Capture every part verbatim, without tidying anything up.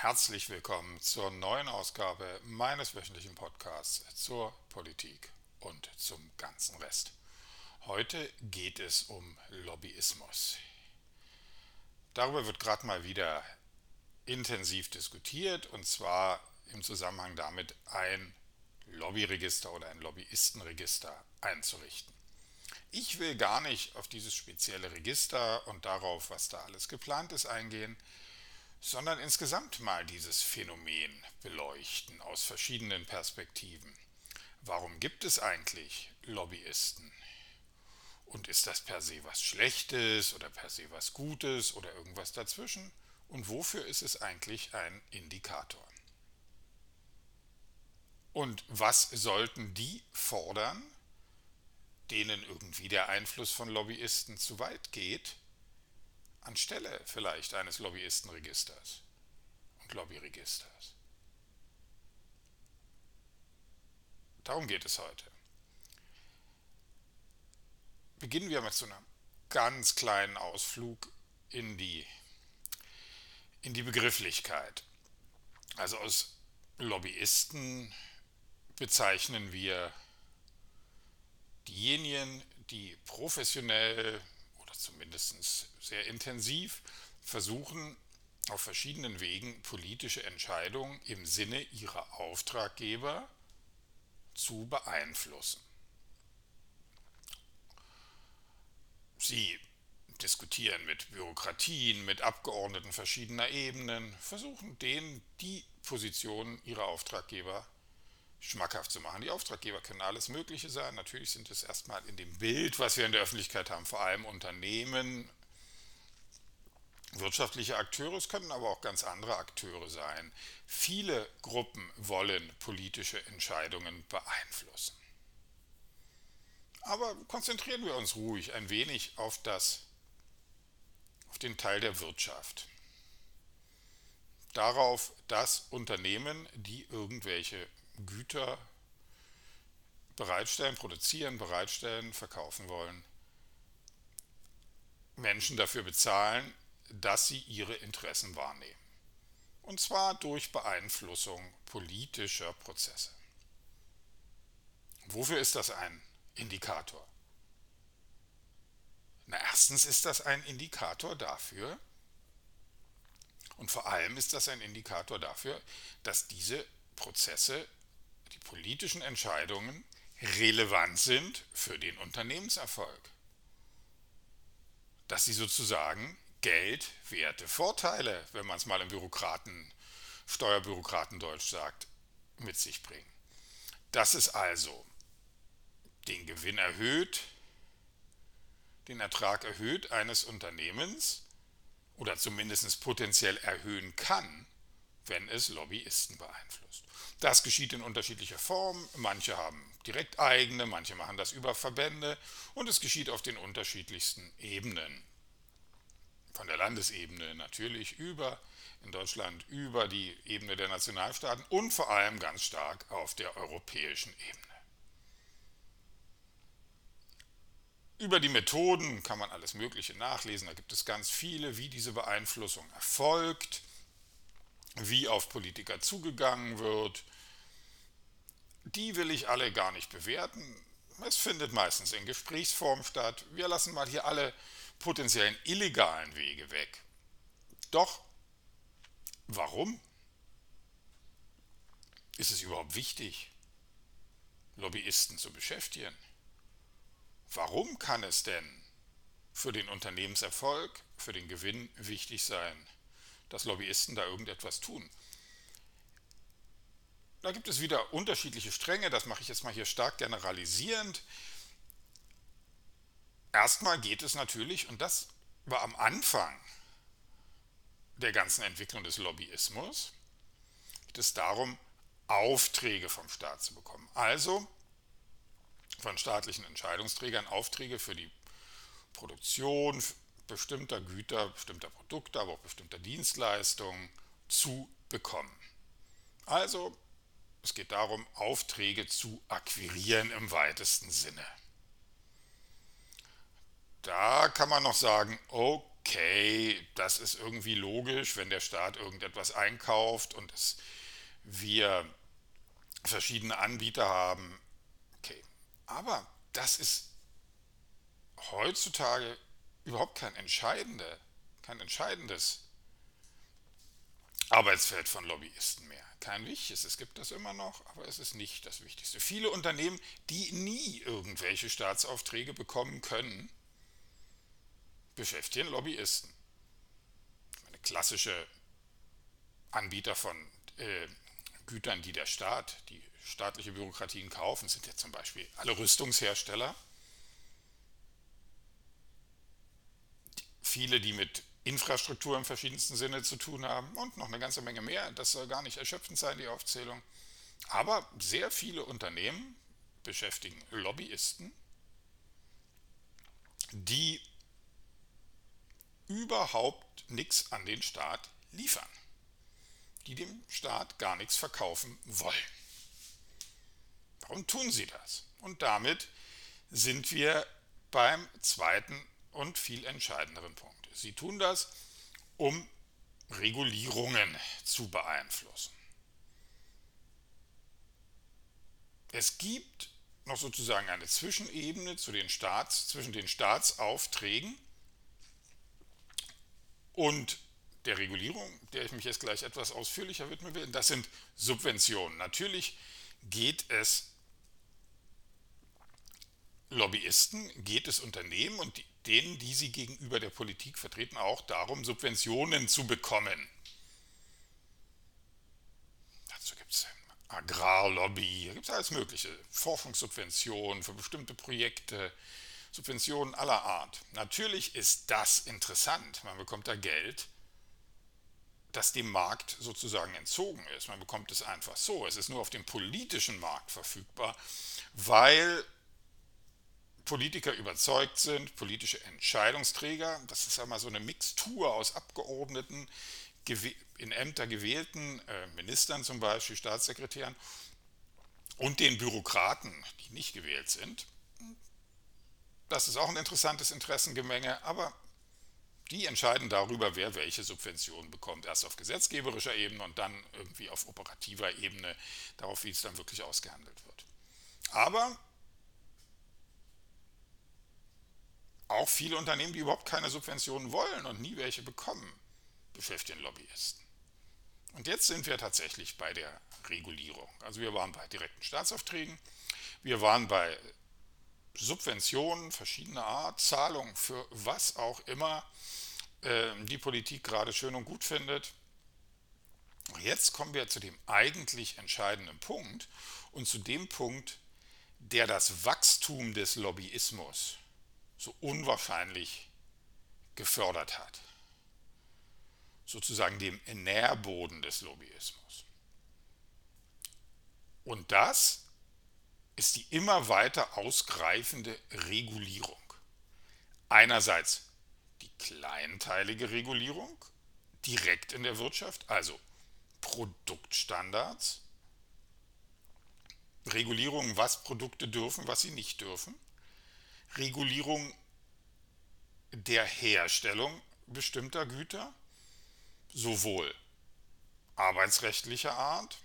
Herzlich willkommen zur neuen Ausgabe meines wöchentlichen Podcasts zur Politik und zum ganzen Rest. Heute geht es um Lobbyismus. Darüber wird gerade mal wieder intensiv diskutiert, und zwar im Zusammenhang damit, ein Lobbyregister oder ein Lobbyistenregister einzurichten. Ich will gar nicht auf dieses spezielle Register und darauf, was da alles geplant ist, eingehen, sondern insgesamt mal dieses Phänomen beleuchten aus verschiedenen Perspektiven. Warum gibt es eigentlich Lobbyisten? Und ist das per se was Schlechtes oder per se was Gutes oder irgendwas dazwischen? Und wofür ist es eigentlich ein Indikator? Und was sollten die fordern, denen irgendwie der Einfluss von Lobbyisten zu weit geht, anstelle vielleicht eines Lobbyistenregisters und Lobbyregisters? Darum geht es heute. Beginnen wir mit so einem ganz kleinen Ausflug in die, in die Begrifflichkeit. Also aus Lobbyisten bezeichnen wir diejenigen, die professionell oder zumindest sehr intensiv versuchen, auf verschiedenen Wegen politische Entscheidungen im Sinne ihrer Auftraggeber zu beeinflussen. Sie diskutieren mit Bürokratien, mit Abgeordneten verschiedener Ebenen, versuchen denen die Positionen ihrer Auftraggeber schmackhaft zu machen. Die Auftraggeber können alles Mögliche sein. Natürlich sind es erstmal in dem Bild, was wir in der Öffentlichkeit haben, vor allem Unternehmen, wirtschaftliche Akteure, es können aber auch ganz andere Akteure sein. Viele Gruppen wollen politische Entscheidungen beeinflussen. Aber konzentrieren wir uns ruhig ein wenig auf das, auf den Teil der Wirtschaft. Darauf, dass Unternehmen, die irgendwelche Güter bereitstellen, produzieren, bereitstellen, verkaufen wollen, Menschen dafür bezahlen, dass sie ihre Interessen wahrnehmen. Und zwar durch Beeinflussung politischer Prozesse. Wofür ist das ein Indikator? Na, erstens ist das ein Indikator dafür, und vor allem ist das ein Indikator dafür, dass diese Prozesse, die politischen Entscheidungen, relevant sind für den Unternehmenserfolg. Dass sie sozusagen Geld, Werte, Vorteile, wenn man es mal im Bürokraten, Steuerbürokratendeutsch sagt, mit sich bringen. Dass es also den Gewinn erhöht, den Ertrag erhöht eines Unternehmens oder zumindest potenziell erhöhen kann, wenn es Lobbyisten beeinflusst. Das geschieht in unterschiedlicher Form. Manche haben direkt eigene, manche machen das über Verbände und es geschieht auf den unterschiedlichsten Ebenen. Von der Landesebene natürlich über, in Deutschland über die Ebene der Nationalstaaten und vor allem ganz stark auf der europäischen Ebene. Über die Methoden kann man alles Mögliche nachlesen, da gibt es ganz viele, wie diese Beeinflussung erfolgt, wie auf Politiker zugegangen wird. Die will ich alle gar nicht bewerten. Es findet meistens in Gesprächsform statt. Wir lassen mal hier alle potenziellen illegalen Wege weg. Doch, warum ist es überhaupt wichtig, Lobbyisten zu beschäftigen? Warum kann es denn für den Unternehmenserfolg, für den Gewinn wichtig sein, dass Lobbyisten da irgendetwas tun? Da gibt es wieder unterschiedliche Stränge, das mache ich jetzt mal hier stark generalisierend. Erstmal geht es natürlich, und das war am Anfang der ganzen Entwicklung des Lobbyismus, geht es darum, Aufträge vom Staat zu bekommen. Also von staatlichen Entscheidungsträgern Aufträge für die Produktion bestimmter Güter, bestimmter Produkte, aber auch bestimmter Dienstleistungen zu bekommen. Also es geht darum, Aufträge zu akquirieren im weitesten Sinne. Da kann man noch sagen, okay, das ist irgendwie logisch, wenn der Staat irgendetwas einkauft und es, wir verschiedene Anbieter haben. Okay, aber das ist heutzutage überhaupt kein entscheidende, kein entscheidendes Arbeitsfeld von Lobbyisten mehr. Kein wichtiges, es gibt das immer noch, aber es ist nicht das Wichtigste. Viele Unternehmen, die nie irgendwelche Staatsaufträge bekommen können, beschäftigen Lobbyisten. Eine klassische Anbieter von äh, Gütern, die der Staat, die staatliche Bürokratien kaufen, sind ja zum Beispiel alle Rüstungshersteller. Viele, die mit Infrastruktur im verschiedensten Sinne zu tun haben und noch eine ganze Menge mehr. Das soll gar nicht erschöpfend sein, die Aufzählung. Aber sehr viele Unternehmen beschäftigen Lobbyisten, die überhaupt nichts an den Staat liefern, die dem Staat gar nichts verkaufen wollen. Warum tun sie das? Und damit sind wir beim zweiten und viel entscheidenderen Punkt. Sie tun das, um Regulierungen zu beeinflussen. Es gibt noch sozusagen eine Zwischenebene zu den Staats, zwischen den Staatsaufträgen und der Regulierung, der ich mich jetzt gleich etwas ausführlicher widmen will. Das sind Subventionen. Natürlich geht es Lobbyisten, geht es Unternehmen und denen, die sie gegenüber der Politik vertreten, auch darum, Subventionen zu bekommen. Dazu gibt es Agrarlobby, da gibt es alles Mögliche. Forschungssubventionen für bestimmte Projekte, Subventionen aller Art. Natürlich ist das interessant, man bekommt da Geld, das dem Markt sozusagen entzogen ist. Man bekommt es einfach so. Es ist nur auf dem politischen Markt verfügbar, weil Politiker überzeugt sind, politische Entscheidungsträger, das ist einmal so eine Mixtur aus Abgeordneten, in Ämter gewählten äh, Ministern zum Beispiel, Staatssekretären und den Bürokraten, die nicht gewählt sind. Das ist auch ein interessantes Interessengemenge, aber die entscheiden darüber, wer welche Subventionen bekommt. Erst auf gesetzgeberischer Ebene und dann irgendwie auf operativer Ebene, darauf, wie es dann wirklich ausgehandelt wird. Aber auch viele Unternehmen, die überhaupt keine Subventionen wollen und nie welche bekommen, beschäftigen Lobbyisten. Und jetzt sind wir tatsächlich bei der Regulierung. Also wir waren bei direkten Staatsaufträgen, wir waren bei Subventionen verschiedener Art, Zahlungen für was auch immer äh, die Politik gerade schön und gut findet. Und jetzt kommen wir zu dem eigentlich entscheidenden Punkt und zu dem Punkt, der das Wachstum des Lobbyismus so unwahrscheinlich gefördert hat. Sozusagen dem Nährboden des Lobbyismus. Und das ist die immer weiter ausgreifende Regulierung. Einerseits die kleinteilige Regulierung direkt in der Wirtschaft, also Produktstandards, Regulierung, was Produkte dürfen, was sie nicht dürfen, Regulierung der Herstellung bestimmter Güter, sowohl arbeitsrechtlicher Art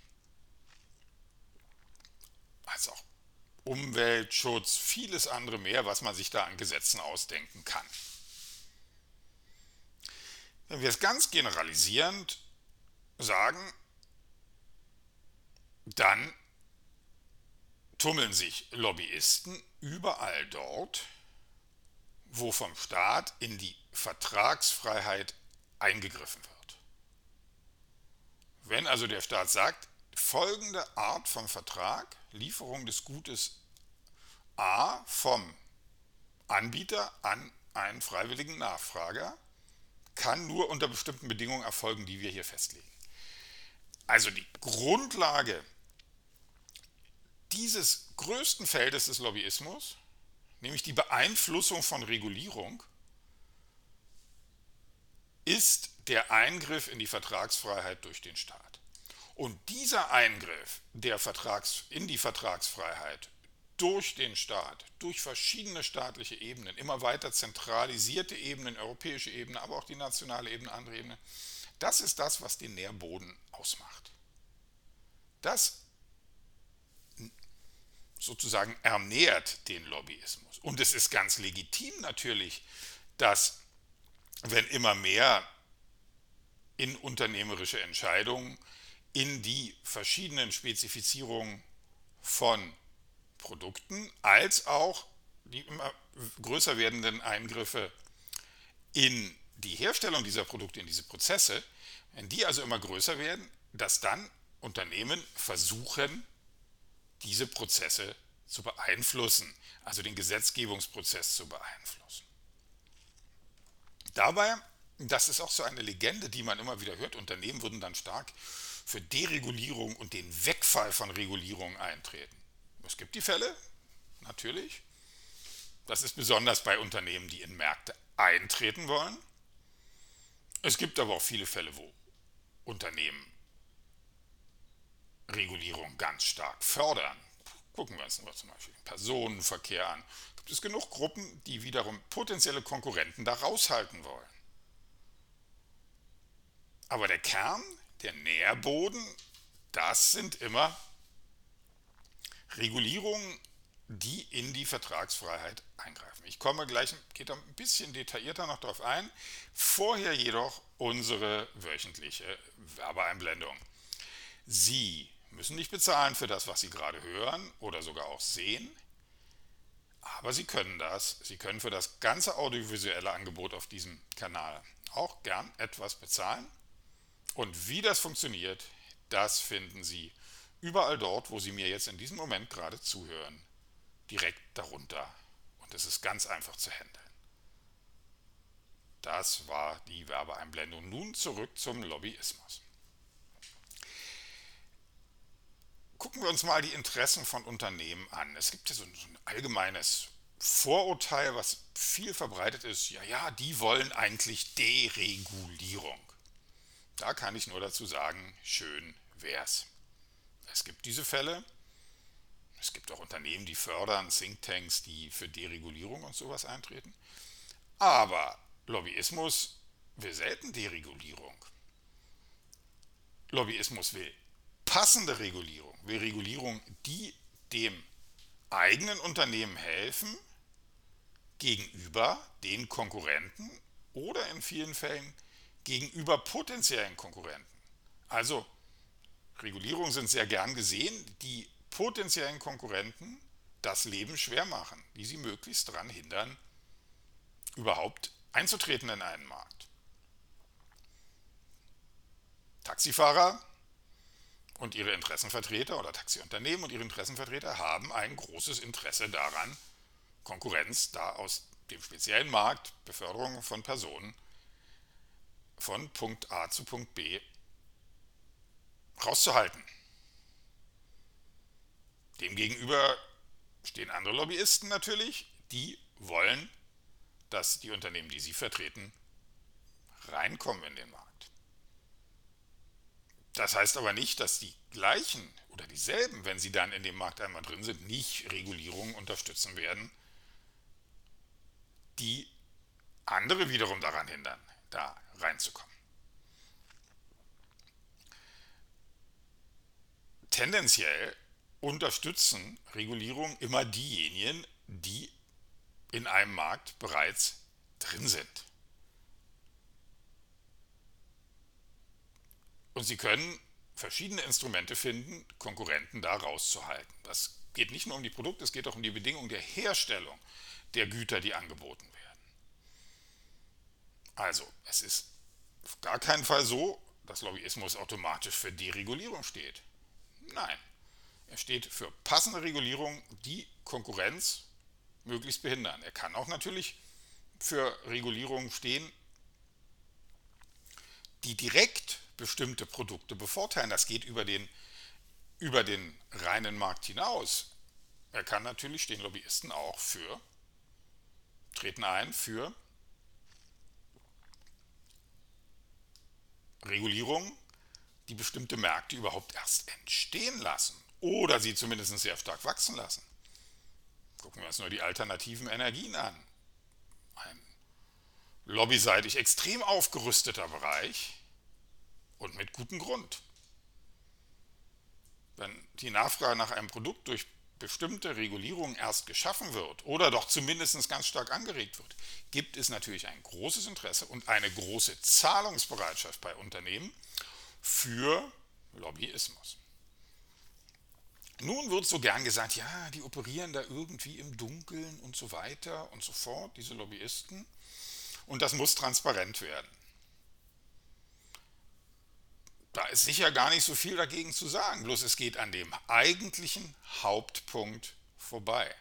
als auch Umweltschutz, vieles andere mehr, was man sich da an Gesetzen ausdenken kann. Wenn wir es ganz generalisierend sagen, dann tummeln sich Lobbyisten überall dort, wo vom Staat in die Vertragsfreiheit eingegriffen wird. Wenn also der Staat sagt, folgende Art von Vertrag, Lieferung des Gutes A vom Anbieter an einen freiwilligen Nachfrager, kann nur unter bestimmten Bedingungen erfolgen, die wir hier festlegen. Also die Grundlage dieses größten Feldes des Lobbyismus, nämlich die Beeinflussung von Regulierung, ist der Eingriff in die Vertragsfreiheit durch den Staat. Und dieser Eingriff der Vertrags, in die Vertragsfreiheit durch den Staat, durch verschiedene staatliche Ebenen, immer weiter zentralisierte Ebenen, europäische Ebene, aber auch die nationale Ebene, andere Ebenen, das ist das, was den Nährboden ausmacht. Das sozusagen ernährt den Lobbyismus. Und es ist ganz legitim natürlich, dass wenn immer mehr in unternehmerische Entscheidungen, in die verschiedenen Spezifizierungen von Produkten, als auch die immer größer werdenden Eingriffe in die Herstellung dieser Produkte, in diese Prozesse, wenn die also immer größer werden, dass dann Unternehmen versuchen, diese Prozesse zu beeinflussen, also den Gesetzgebungsprozess zu beeinflussen. Dabei, das ist auch so eine Legende, die man immer wieder hört, Unternehmen würden dann stark für Deregulierung und den Wegfall von Regulierung eintreten. Es gibt die Fälle, natürlich. Das ist besonders bei Unternehmen, die in Märkte eintreten wollen. Es gibt aber auch viele Fälle, wo Unternehmen Regulierung ganz stark fördern. Gucken wir uns nur zum Beispiel den Personenverkehr an. Gibt es genug Gruppen, die wiederum potenzielle Konkurrenten da raushalten wollen. Aber der Kern, der Nährboden, das sind immer Regulierungen, die in die Vertragsfreiheit eingreifen. Ich komme gleich, geht da ein bisschen detaillierter noch darauf ein. Vorher jedoch unsere wöchentliche Werbeeinblendung. Sie müssen nicht bezahlen für das, was Sie gerade hören oder sogar auch sehen, aber Sie können das. Sie können für das ganze audiovisuelle Angebot auf diesem Kanal auch gern etwas bezahlen. Und wie das funktioniert, das finden Sie überall dort, wo Sie mir jetzt in diesem Moment gerade zuhören, direkt darunter. Und es ist ganz einfach zu handeln. Das war die Werbeeinblendung. Nun zurück zum Lobbyismus. Gucken wir uns mal die Interessen von Unternehmen an. Es gibt ja so ein, so ein allgemeines Vorurteil, was viel verbreitet ist. Ja, ja, die wollen eigentlich Deregulierung. Da kann ich nur dazu sagen, schön wär's. Es gibt diese Fälle. Es gibt auch Unternehmen, die fördern, Thinktanks, die für Deregulierung und sowas eintreten. Aber Lobbyismus will selten Deregulierung. Lobbyismus will passende Regulierung, will Regulierung, die dem eigenen Unternehmen helfen, gegenüber den Konkurrenten oder in vielen Fällen gegenüber potenziellen Konkurrenten. Also Regulierungen sind sehr gern gesehen, die potenziellen Konkurrenten das Leben schwer machen, die sie möglichst daran hindern, überhaupt einzutreten in einen Markt. Taxifahrer und ihre Interessenvertreter oder Taxiunternehmen und ihre Interessenvertreter haben ein großes Interesse daran, Konkurrenz da aus dem speziellen Markt, Beförderung von Personen von Punkt A zu Punkt B rauszuhalten. Demgegenüber stehen andere Lobbyisten natürlich, die wollen, dass die Unternehmen, die sie vertreten, reinkommen in den Markt. Das heißt aber nicht, dass die gleichen oder dieselben, wenn sie dann in dem Markt einmal drin sind, nicht Regulierungen unterstützen werden, die andere wiederum daran hindern, da reinzukommen. Tendenziell unterstützen Regulierungen immer diejenigen, die in einem Markt bereits drin sind. Und sie können verschiedene Instrumente finden, Konkurrenten da rauszuhalten. Das geht nicht nur um die Produkte, es geht auch um die Bedingungen der Herstellung der Güter, die angeboten werden. Also, es ist auf gar keinen Fall so, dass Lobbyismus automatisch für Deregulierung steht. Nein, er steht für passende Regulierung, die Konkurrenz möglichst behindern. Er kann auch natürlich für Regulierungen stehen, die direkt bestimmte Produkte bevorteilen. Das geht über den, über den reinen Markt hinaus. Er kann natürlich, stehen Lobbyisten auch für, treten ein für Regulierungen, die bestimmte Märkte überhaupt erst entstehen lassen oder sie zumindest sehr stark wachsen lassen. Gucken wir uns nur die alternativen Energien an. Ein lobbyseitig extrem aufgerüsteter Bereich und mit gutem Grund. Wenn die Nachfrage nach einem Produkt durch bestimmte Regulierungen erst geschaffen wird oder doch zumindest ganz stark angeregt wird, gibt es natürlich ein großes Interesse und eine große Zahlungsbereitschaft bei Unternehmen für Lobbyismus. Nun wird so gern gesagt, ja, die operieren da irgendwie im Dunkeln und so weiter und so fort, diese Lobbyisten, und das muss transparent werden. Da ist sicher gar nicht so viel dagegen zu sagen, bloß es geht an dem eigentlichen Hauptpunkt vorbei.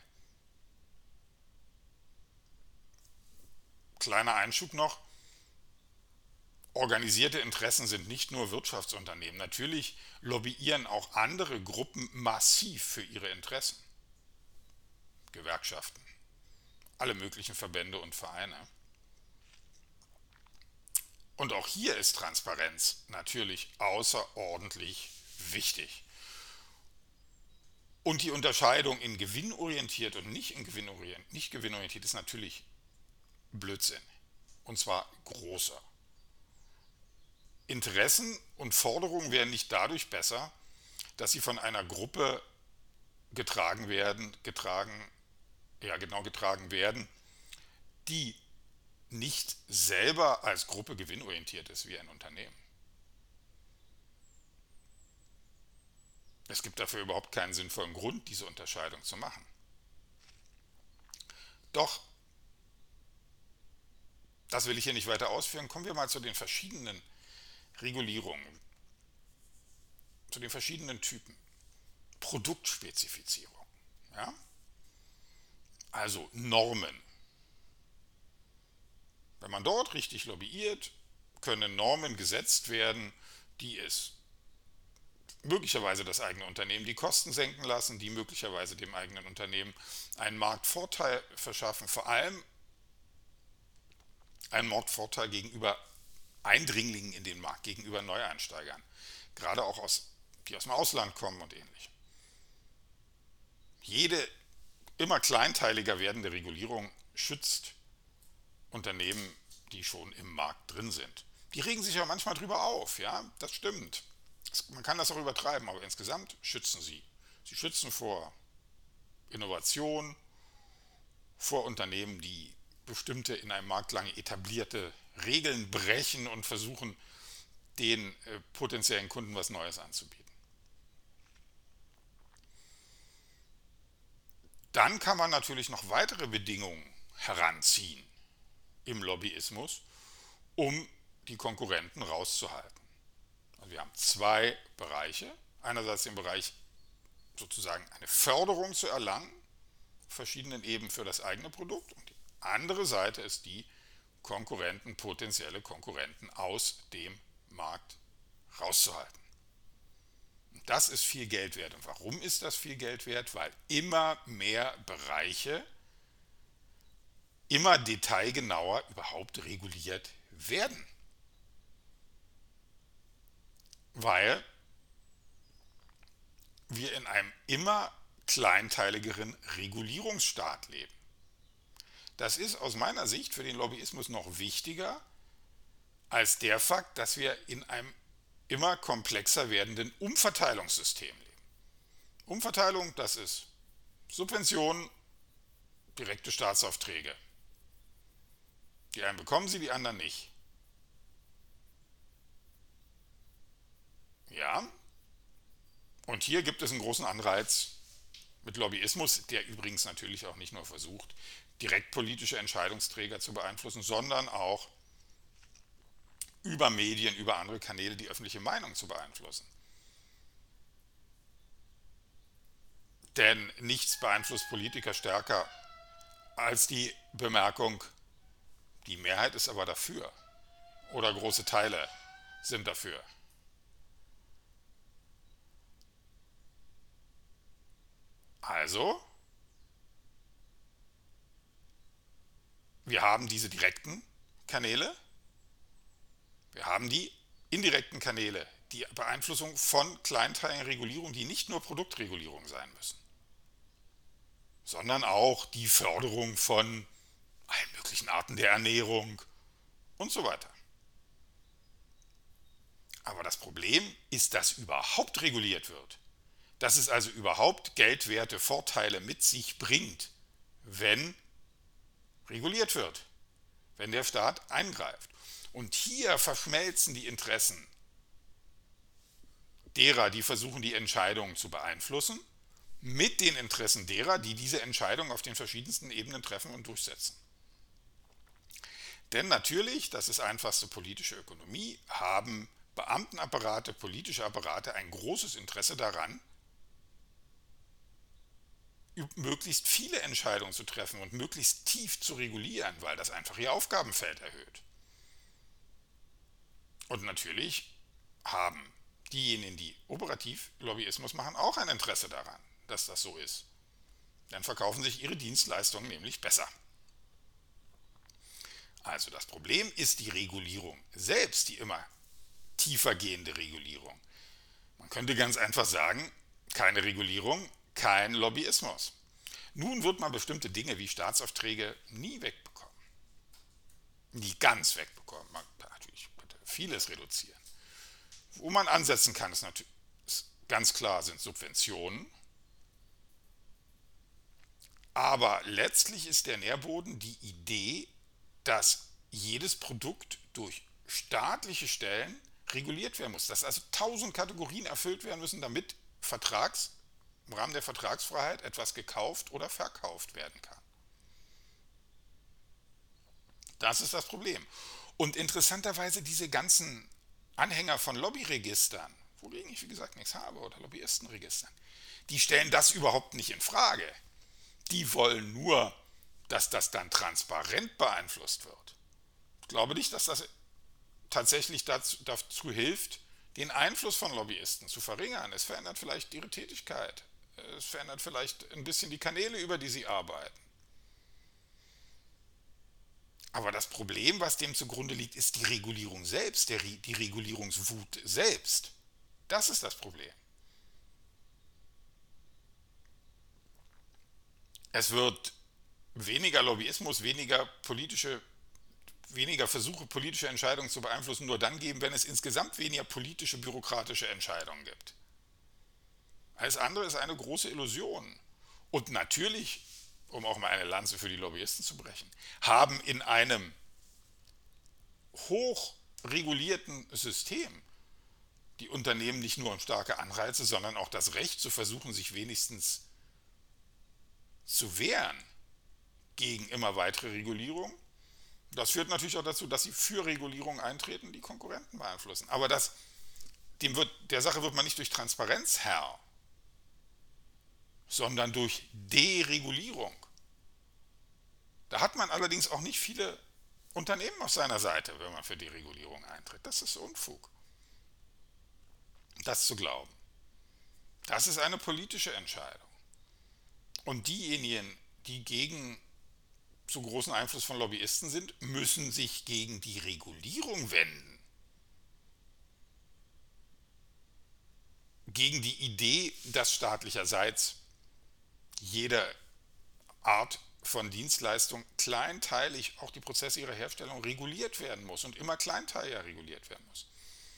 Kleiner Einschub noch, organisierte Interessen sind nicht nur Wirtschaftsunternehmen. Natürlich lobbyieren auch andere Gruppen massiv für ihre Interessen. Gewerkschaften, alle möglichen Verbände und Vereine. Und auch hier ist Transparenz natürlich außerordentlich wichtig. Und die Unterscheidung in gewinnorientiert und nicht in gewinnorientiert, nicht gewinnorientiert ist natürlich Blödsinn. Und zwar großer. Interessen und Forderungen werden nicht dadurch besser, dass sie von einer Gruppe getragen werden, getragen, ja genau getragen werden, die nicht selber als Gruppe gewinnorientiert ist wie ein Unternehmen. Es gibt dafür überhaupt keinen sinnvollen Grund, diese Unterscheidung zu machen. Doch, das will ich hier nicht weiter ausführen, kommen wir mal zu den verschiedenen Regulierungen, zu den verschiedenen Typen. Produktspezifizierung, ja? Also Normen. Wenn man dort richtig lobbyiert, können Normen gesetzt werden, die es möglicherweise das eigene Unternehmen die Kosten senken lassen, die möglicherweise dem eigenen Unternehmen einen Marktvorteil verschaffen, vor allem einen Marktvorteil gegenüber Eindringlingen in den Markt, gegenüber Neueinsteigern, gerade auch aus, die aus dem Ausland kommen und ähnlichem. Jede immer kleinteiliger werdende Regulierung schützt Unternehmen, die schon im Markt drin sind. Die regen sich ja manchmal drüber auf, ja, das stimmt. Man kann das auch übertreiben, aber insgesamt schützen sie. Sie schützen vor Innovation, vor Unternehmen, die bestimmte in einem Markt lange etablierte Regeln brechen und versuchen, den äh, potenziellen Kunden was Neues anzubieten. Dann kann man natürlich noch weitere Bedingungen heranziehen im Lobbyismus, um die Konkurrenten rauszuhalten. Also wir haben zwei Bereiche. Einerseits den Bereich sozusagen eine Förderung zu erlangen, auf verschiedenen Ebenen für das eigene Produkt. Und die andere Seite ist die, Konkurrenten, potenzielle Konkurrenten aus dem Markt rauszuhalten. Und das ist viel Geld wert. Und warum ist das viel Geld wert? Weil immer mehr Bereiche immer detailgenauer überhaupt reguliert werden. Weil wir in einem immer kleinteiligeren Regulierungsstaat leben. Das ist aus meiner Sicht für den Lobbyismus noch wichtiger als der Fakt, dass wir in einem immer komplexer werdenden Umverteilungssystem leben. Umverteilung, das ist Subventionen, direkte Staatsaufträge. Die einen bekommen sie, die anderen nicht. Ja, und hier gibt es einen großen Anreiz mit Lobbyismus, der übrigens natürlich auch nicht nur versucht, direkt politische Entscheidungsträger zu beeinflussen, sondern auch über Medien, über andere Kanäle die öffentliche Meinung zu beeinflussen. Denn nichts beeinflusst Politiker stärker als die Bemerkung, die Mehrheit ist aber dafür oder große Teile sind dafür. Also, wir haben diese direkten Kanäle, wir haben die indirekten Kanäle, die Beeinflussung von kleinteiligen Regulierungen, die nicht nur Produktregulierung sein müssen, sondern auch die Förderung von allen möglichen Arten der Ernährung und so weiter. Aber das Problem ist, dass überhaupt reguliert wird. Dass es also überhaupt geldwerte Vorteile mit sich bringt, wenn reguliert wird, wenn der Staat eingreift. Und hier verschmelzen die Interessen derer, die versuchen, die Entscheidungen zu beeinflussen, mit den Interessen derer, die diese Entscheidungen auf den verschiedensten Ebenen treffen und durchsetzen. Denn natürlich, das ist einfachste politische Ökonomie, haben Beamtenapparate, politische Apparate ein großes Interesse daran, möglichst viele Entscheidungen zu treffen und möglichst tief zu regulieren, weil das einfach ihr Aufgabenfeld erhöht. Und natürlich haben diejenigen, die operativ Lobbyismus machen, auch ein Interesse daran, dass das so ist. Dann verkaufen sich ihre Dienstleistungen nämlich besser. Also das Problem ist die Regulierung selbst, die immer tiefer gehende Regulierung. Man könnte ganz einfach sagen, keine Regulierung, kein Lobbyismus. Nun wird man bestimmte Dinge wie Staatsaufträge nie wegbekommen. Nie ganz wegbekommen. Man kann natürlich vieles reduzieren. Wo man ansetzen kann, ist natürlich ist ganz klar, sind Subventionen. Aber letztlich ist der Nährboden die Idee, dass jedes Produkt durch staatliche Stellen reguliert werden muss. Dass also tausend Kategorien erfüllt werden müssen, damit Vertrags, im Rahmen der Vertragsfreiheit etwas gekauft oder verkauft werden kann. Das ist das Problem. Und interessanterweise diese ganzen Anhänger von Lobbyregistern, wogegen ich wie gesagt nichts habe, oder Lobbyistenregistern, die stellen das überhaupt nicht in Frage. Die wollen nur, dass das dann transparent beeinflusst wird. Ich glaube nicht, dass das tatsächlich dazu, dazu hilft, den Einfluss von Lobbyisten zu verringern. Es verändert vielleicht ihre Tätigkeit. Es verändert vielleicht ein bisschen die Kanäle, über die sie arbeiten. Aber das Problem, was dem zugrunde liegt, ist die Regulierung selbst, der, die Regulierungswut selbst. Das ist das Problem. Es wird weniger Lobbyismus, weniger politische, weniger Versuche, politische Entscheidungen zu beeinflussen, nur dann geben, wenn es insgesamt weniger politische, bürokratische Entscheidungen gibt. Alles andere ist eine große Illusion. Und natürlich, um auch mal eine Lanze für die Lobbyisten zu brechen, haben in einem hochregulierten System die Unternehmen nicht nur starke Anreize, sondern auch das Recht zu versuchen, sich wenigstens zu wehren gegen immer weitere Regulierung. Das führt natürlich auch dazu, dass sie für Regulierung eintreten, die Konkurrenten beeinflussen. Aber das, dem wird, der Sache wird man nicht durch Transparenz Herr, sondern durch Deregulierung. Da hat man allerdings auch nicht viele Unternehmen auf seiner Seite, wenn man für Deregulierung eintritt. Das ist Unfug. Das zu glauben. Das ist eine politische Entscheidung. Und diejenigen, die gegen so großen Einfluss von Lobbyisten sind, müssen sich gegen die Regulierung wenden. Gegen die Idee, dass staatlicherseits jede Art von Dienstleistung kleinteilig, auch die Prozesse ihrer Herstellung, reguliert werden muss und immer kleinteiliger reguliert werden muss.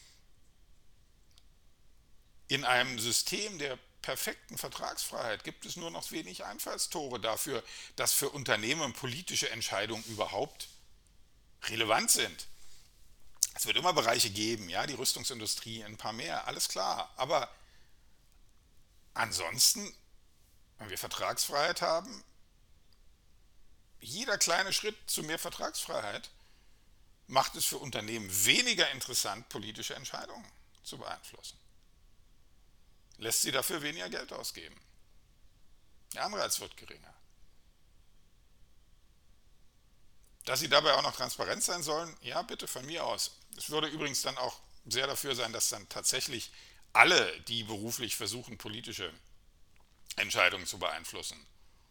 In einem System der perfekten Vertragsfreiheit gibt es nur noch wenig Einfallstore dafür, dass für Unternehmen politische Entscheidungen überhaupt relevant sind. Es wird immer Bereiche geben, ja, die Rüstungsindustrie, ein paar mehr, alles klar. Aber ansonsten, wenn wir Vertragsfreiheit haben, jeder kleine Schritt zu mehr Vertragsfreiheit macht es für Unternehmen weniger interessant, politische Entscheidungen zu beeinflussen. Lässt sie dafür weniger Geld ausgeben. Der Anreiz wird geringer. Dass sie dabei auch noch transparent sein sollen, ja, bitte von mir aus. Es würde übrigens dann auch sehr dafür sein, dass dann tatsächlich alle, die beruflich versuchen, politische Entscheidungen zu beeinflussen,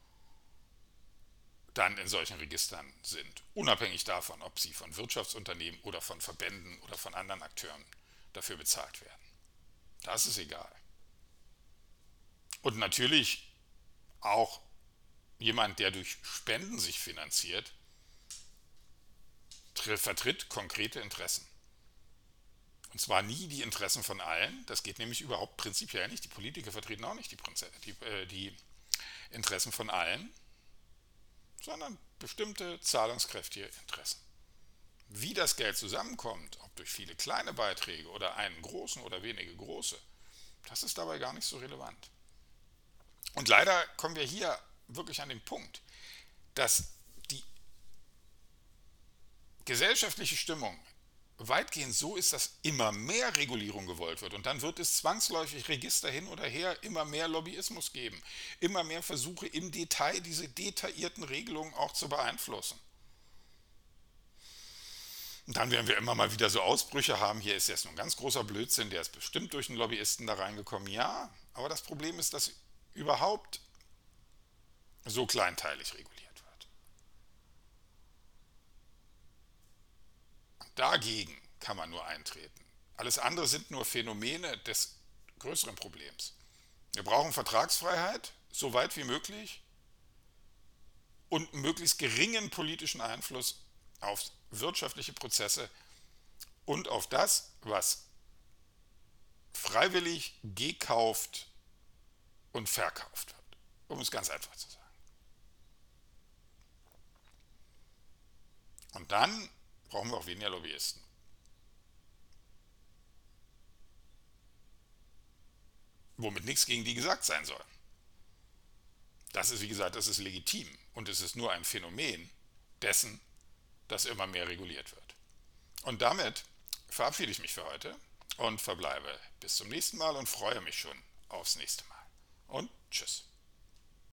dann in solchen Registern sind. Unabhängig davon, ob sie von Wirtschaftsunternehmen oder von Verbänden oder von anderen Akteuren dafür bezahlt werden. Das ist egal. Und natürlich auch jemand, der durch Spenden sich finanziert, vertritt konkrete Interessen. Und zwar nie die Interessen von allen, das geht nämlich überhaupt prinzipiell nicht. Die Politiker vertreten auch nicht die, Prinzip, die, äh, die Interessen von allen, sondern bestimmte zahlungskräftige Interessen. Wie das Geld zusammenkommt, ob durch viele kleine Beiträge oder einen großen oder wenige große, das ist dabei gar nicht so relevant. Und leider kommen wir hier wirklich an den Punkt, dass die gesellschaftliche Stimmung weitgehend so ist, dass immer mehr Regulierung gewollt wird. Und dann wird es zwangsläufig Register hin oder her, immer mehr Lobbyismus geben, immer mehr Versuche im Detail diese detaillierten Regelungen auch zu beeinflussen. Und dann werden wir immer mal wieder so Ausbrüche haben, hier ist jetzt nur ein ganz großer Blödsinn, der ist bestimmt durch einen Lobbyisten da reingekommen. Ja, aber das Problem ist, dass überhaupt so kleinteilig reguliert wird. Dagegen kann man nur eintreten. Alles andere sind nur Phänomene des größeren Problems. Wir brauchen Vertragsfreiheit, so weit wie möglich, und möglichst geringen politischen Einfluss auf wirtschaftliche Prozesse und auf das, was freiwillig gekauft und verkauft wird, um es ganz einfach zu sagen. Und dann brauchen wir auch weniger Lobbyisten. Womit nichts gegen die gesagt sein soll. Das ist, wie gesagt, das ist legitim und es ist nur ein Phänomen dessen, dass immer mehr reguliert wird. Und damit verabschiede ich mich für heute und verbleibe bis zum nächsten Mal und freue mich schon aufs nächste Mal. Und tschüss.